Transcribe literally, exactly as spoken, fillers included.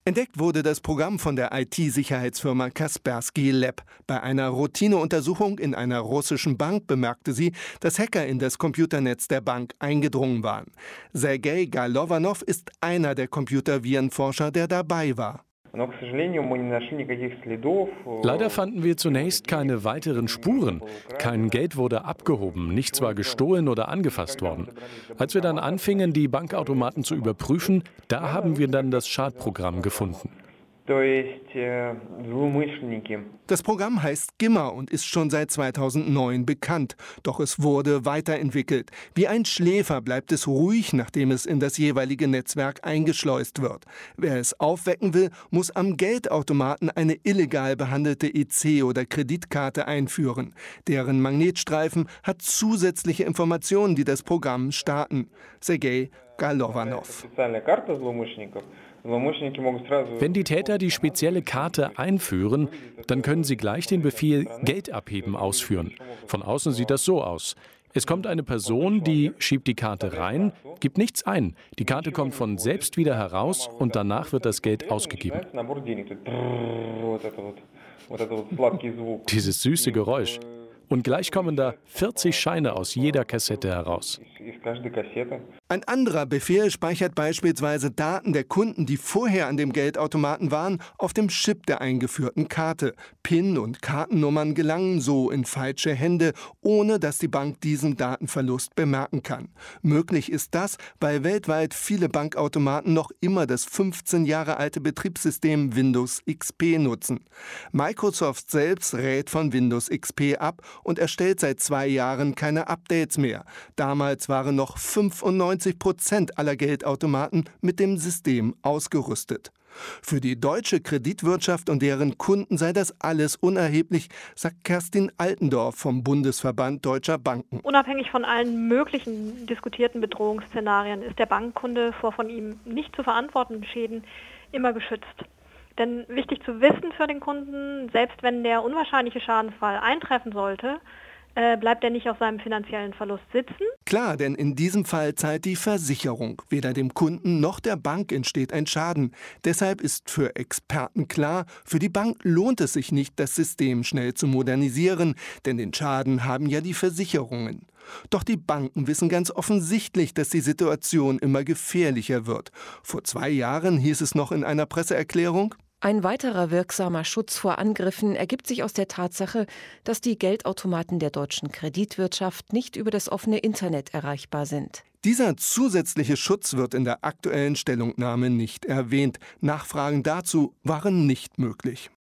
Entdeckt wurde das Programm von der I T-Sicherheitsfirma Kaspersky Lab. Bei einer Routineuntersuchung in einer russischen Bank bemerkte sie, dass Hacker in das Computernetz der Bank eingedrungen waren. Sergei Golovanov ist einer der Computervirenforscher, der dabei war. Leider fanden wir zunächst keine weiteren Spuren. Kein Geld wurde abgehoben, nichts war gestohlen oder angefasst worden. Als wir dann anfingen, die Bankautomaten zu überprüfen, da haben wir dann das Schadprogramm gefunden. Das Programm heißt Gimmer und ist schon seit zweitausendneun bekannt. Doch es wurde weiterentwickelt. Wie ein Schläfer bleibt es ruhig, nachdem es in das jeweilige Netzwerk eingeschleust wird. Wer es aufwecken will, muss am Geldautomaten eine illegal behandelte E C- oder Kreditkarte einführen. Deren Magnetstreifen hat zusätzliche Informationen, die das Programm starten. Sergei Golovanov. Wenn die Täter die spezielle Karte einführen, dann können sie gleich den Befehl Geld abheben ausführen. Von außen sieht das so aus. Es kommt eine Person, die schiebt die Karte rein, gibt nichts ein. Die Karte kommt von selbst wieder heraus und danach wird das Geld ausgegeben. Dieses süße Geräusch. Und gleich kommen da vierzig Scheine aus jeder Kassette heraus. Ein anderer Befehl speichert beispielsweise Daten der Kunden, die vorher an dem Geldautomaten waren, auf dem Chip der eingeführten Karte. PIN und Kartennummern gelangen so in falsche Hände, ohne dass die Bank diesen Datenverlust bemerken kann. Möglich ist das, weil weltweit viele Bankautomaten noch immer das fünfzehn Jahre alte Betriebssystem Windows X P nutzen. Microsoft selbst rät von Windows X P ab und erstellt seit zwei Jahren keine Updates mehr. Damals waren noch fünfundneunzig Prozent aller Geldautomaten mit dem System ausgerüstet. Für die deutsche Kreditwirtschaft und deren Kunden sei das alles unerheblich, sagt Kerstin Altendorf vom Bundesverband Deutscher Banken. Unabhängig von allen möglichen diskutierten Bedrohungsszenarien ist der Bankkunde vor von ihm nicht zu verantwortenden Schäden immer geschützt. Denn wichtig zu wissen für den Kunden, selbst wenn der unwahrscheinliche Schadensfall eintreffen sollte, äh, bleibt er nicht auf seinem finanziellen Verlust sitzen. Klar, denn in diesem Fall zahlt die Versicherung. Weder dem Kunden noch der Bank entsteht ein Schaden. Deshalb ist für Experten klar, für die Bank lohnt es sich nicht, das System schnell zu modernisieren, denn den Schaden haben ja die Versicherungen. Doch die Banken wissen ganz offensichtlich, dass die Situation immer gefährlicher wird. Vor zwei Jahren hieß es noch in einer Presseerklärung: Ein weiterer wirksamer Schutz vor Angriffen ergibt sich aus der Tatsache, dass die Geldautomaten der deutschen Kreditwirtschaft nicht über das offene Internet erreichbar sind. Dieser zusätzliche Schutz wird in der aktuellen Stellungnahme nicht erwähnt. Nachfragen dazu waren nicht möglich.